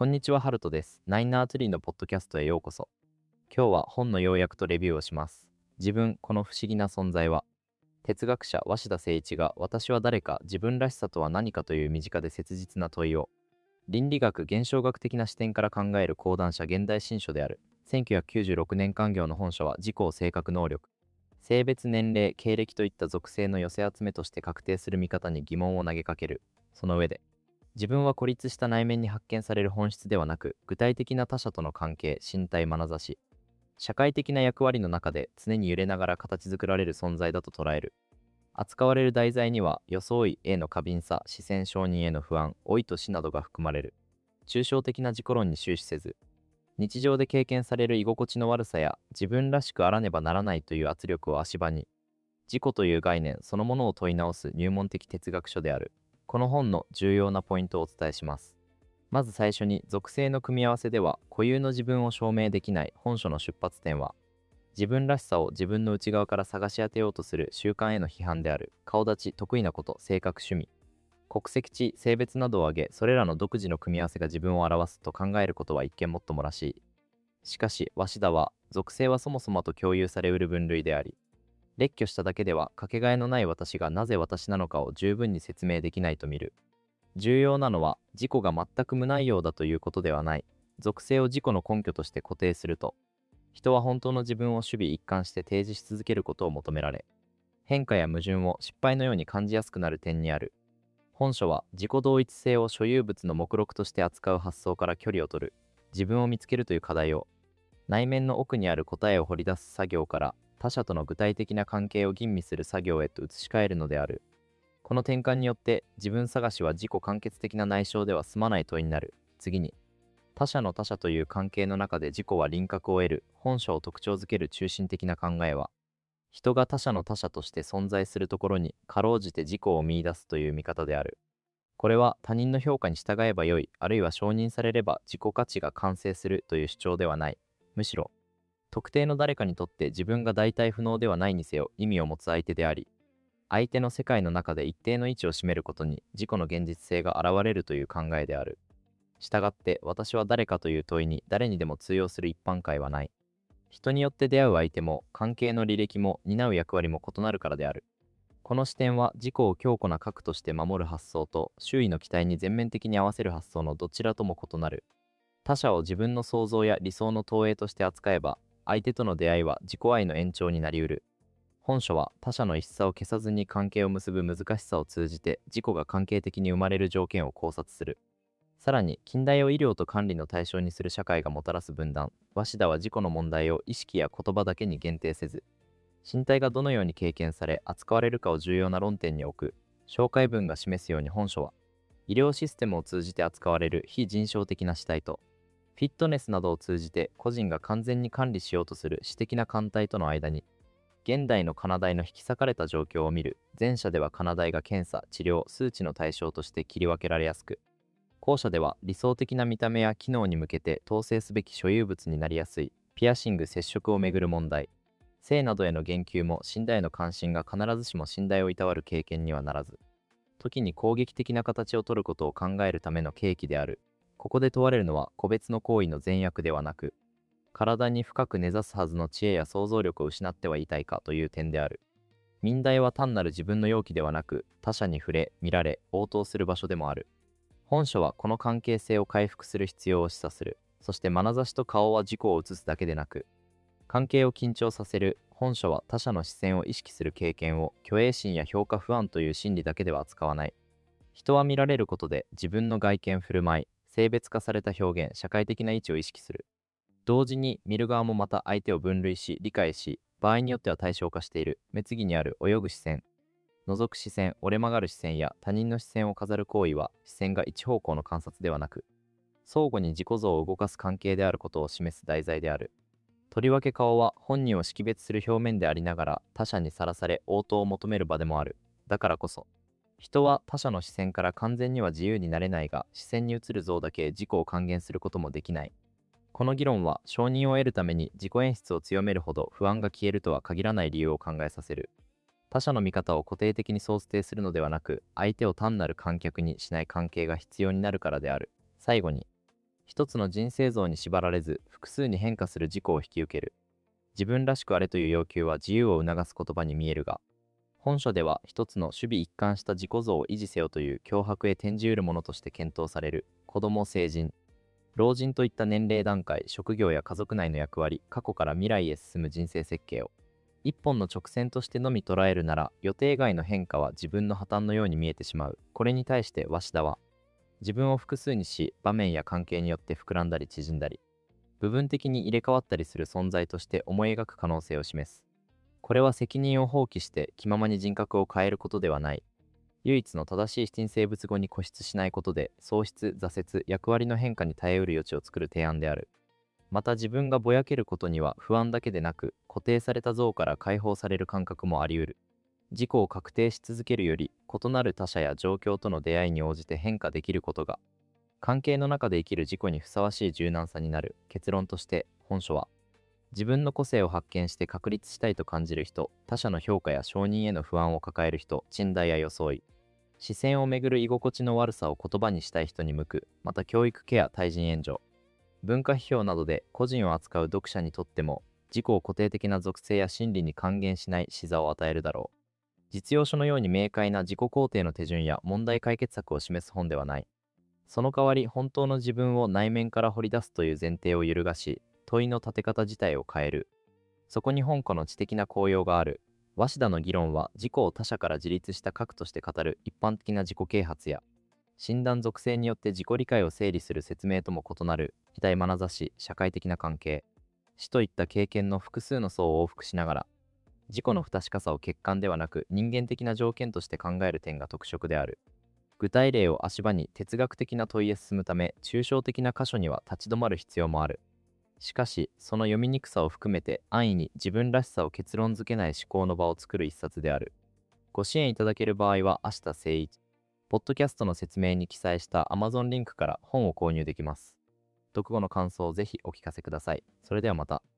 こんにちは、ハルトです。ナイナーツリーのポッドキャストへようこそ。今日は本の要約とレビューをします。自分、この不思議な存在は、哲学者鷲田誠一が私は誰か、自分らしさとは何かという身近で切実な問いを、倫理学、現象学的な視点から考える講談社現代新書である。1996年刊行の本書は自己性格能力、性別年齢、経歴といった属性の寄せ集めとして確定する見方に疑問を投げかける。その上で、自分は孤立した内面に発見される本質ではなく、具体的な他者との関係、身体眼差し、社会的な役割の中で常に揺れながら形作られる存在だと捉える。扱われる題材には、装いへの過敏さ、視線承認への不安、老いと死などが含まれる。抽象的な自己論に終始せず、日常で経験される居心地の悪さや、自分らしくあらねばならないという圧力を足場に、自己という概念そのものを問い直す入門的哲学書である。この本の重要なポイントをお伝えします。まず最初に、属性の組み合わせでは固有の自分を証明できない。本書の出発点は、自分らしさを自分の内側から探し当てようとする習慣への批判である。顔立ち、得意なこと、性格、趣味、国籍地、性別などを挙げ、それらの独自の組み合わせが自分を表すと考えることは一見もっともらしい。しかし、鷲田は、属性はそもそもと共有されうる分類であり、列挙しただけではかけがえのない私がなぜ私なのかを十分に説明できないと見る。重要なのは、自己が全く無内容だということではない。属性を自己の根拠として固定すると、人は本当の自分を守備一貫して提示し続けることを求められ、変化や矛盾を失敗のように感じやすくなる点にある。本書は自己同一性を所有物の目録として扱う発想から距離を取る。自分を見つけるという課題を、内面の奥にある答えを掘り出す作業から他者との具体的な関係を吟味する作業へと移し替えるのである。この転換によって自分探しは自己完結的な内省では済まない問いになる。次に、他者の他者という関係の中で自己は輪郭を得る。本書を特徴づける中心的な考えは、人が他者の他者として存在するところにかろうじて自己を見出すという見方である。これは他人の評価に従えばよい、あるいは承認されれば自己価値が完成するという主張ではない。むしろ、特定の誰かにとって自分が代替不能ではないにせよ意味を持つ相手であり、相手の世界の中で一定の位置を占めることに自己の現実性が現れるという考えである。したがって私は誰かという問いに誰にでも通用する一般解はない。人によって出会う相手も関係の履歴も担う役割も異なるからである。この視点は自己を強固な核として守る発想と周囲の期待に全面的に合わせる発想のどちらとも異なる。他者を自分の想像や理想の投影として扱えば、相手との出会いは自己愛の延長になりうる。本書は他者の異質さを消さずに関係を結ぶ難しさを通じて自己が関係的に生まれる条件を考察する。さらに、近代を医療と管理の対象にする社会がもたらす分断。鷲田は自己の問題を意識や言葉だけに限定せず、身体がどのように経験され扱われるかを重要な論点に置く。紹介文が示すように本書は、医療システムを通じて扱われる非人証的な主体と、フィットネスなどを通じて個人が完全に管理しようとする私的な艦隊との間に、現代のカナダイの引き裂かれた状況を見る。前者ではカナダイが検査、治療、数値の対象として切り分けられやすく、後者では理想的な見た目や機能に向けて統制すべき所有物になりやすい。ピアシング、接触をめぐる問題。性などへの言及も信頼への関心が必ずしも信頼をいたわる経験にはならず、時に攻撃的な形を取ることを考えるための契機である。ここで問われるのは個別の行為の善悪ではなく、体に深く根ざすはずの知恵や想像力を失ってはいたいかという点である。民題は単なる自分の容器ではなく、他者に触れ、見られ、応答する場所でもある。本書はこの関係性を回復する必要を示唆する。そして眼差しと顔は自己を映すだけでなく、関係を緊張させる。本書は他者の視線を意識する経験を虚栄心や評価不安という心理だけでは扱わない。人は見られることで自分の外見振る舞い、性別化された表現、社会的な位置を意識する。同時に見る側もまた相手を分類し、理解し、場合によっては対象化している。目次にある泳ぐ視線、覗く視線、折れ曲がる視線や他人の視線を飾る行為は、視線が一方向の観察ではなく、相互に自己像を動かす関係であることを示す題材である。とりわけ顔は本人を識別する表面でありながら他者にさらされ応答を求める場でもある。だからこそ、人は他者の視線から完全には自由になれないが、視線に映る像だけ自己を還元することもできない。この議論は承認を得るために自己演出を強めるほど不安が消えるとは限らない理由を考えさせる。他者の見方を固定的に想定するのではなく、相手を単なる観客にしない関係が必要になるからである。最後に、 一つの人生像に縛られず、複数に変化する自己を引き受ける。自分らしくあれという要求は自由を促す言葉に見えるが、本書では一つの守備一貫した自己像を維持せよという脅迫へ転じうるものとして検討される子供、成人、老人といった年齢段階、職業や家族内の役割、過去から未来へ進む人生設計を一本の直線としてのみ捉えるなら、予定外の変化は自分の破綻のように見えてしまう。これに対して鷲田は、自分を複数にし、場面や関係によって膨らんだり縮んだり、部分的に入れ替わったりする存在として思い描く可能性を示す。これは責任を放棄して気ままに人格を変えることではない。唯一の正しい新生物語に固執しないことで、喪失、挫折、役割の変化に耐えうる余地を作る提案である。また自分がぼやけることには不安だけでなく、固定された像から解放される感覚もあり得る。自己を確定し続けるより、異なる他者や状況との出会いに応じて変化できることが、関係の中で生きる自己にふさわしい柔軟さになる。結論として、本書は、自分の個性を発見して確立したいと感じる人、他者の評価や承認への不安を抱える人、鎮大や装い、視線をめぐる居心地の悪さを言葉にしたい人に向く、また教育ケア、対人援助、文化批評などで個人を扱う読者にとっても、自己を固定的な属性や心理に還元しない視座を与えるだろう。実用書のように明快な自己肯定の手順や問題解決策を示す本ではない。その代わり、本当の自分を内面から掘り出すという前提を揺るがし、問いの立て方自体を変える。そこに本科の知的な効用がある。鷲田の議論は、自己を他者から自立した核として語る一般的な自己啓発や、診断属性によって自己理解を整理する説明とも異なる、非対眼差し、社会的な関係、死といった経験の複数の層を往復しながら、自己の不確かさを客観ではなく人間的な条件として考える点が特色である。具体例を足場に哲学的な問いへ進むため、抽象的な箇所には立ち止まる必要もある。しかし、その読みにくさを含めて安易に自分らしさを結論づけない思考の場を作る一冊である。ご支援いただける場合は、明日誠一、ポッドキャストの説明に記載した Amazon リンクから本を購入できます。読後の感想をぜひお聞かせください。それではまた。